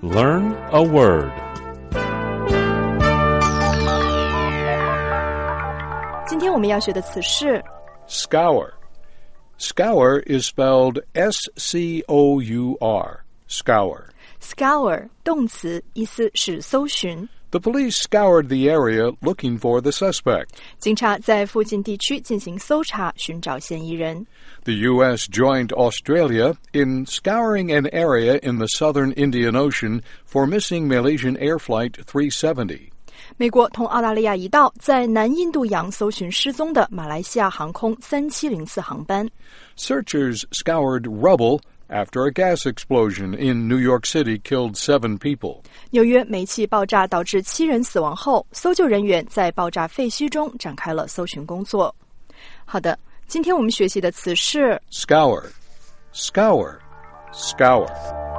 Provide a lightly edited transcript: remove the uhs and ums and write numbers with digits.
Learn a word. 今天我们要学的词是 Scour. Scour is spelled S-C-O-U-R. Scour. scour 动词，意思是搜寻。 The police scoured the area looking for the suspect. 警察在附近地区进行搜查，寻找嫌疑人。 The U.S. joined Australia in scouring an area in the southern Indian Ocean for missing Malaysian Air Flight 370. 美国同澳大利亚一道在南印度洋搜寻失踪的马来西亚航空3704航班。 Searchers scoured rubble after a gas explosion in New York City killed 7 people. 纽约煤气爆炸导致7人死亡后，搜救人员在爆炸废墟中展开了搜寻工作。好的，今天我们学习的词是 Scour. Scour. Scour.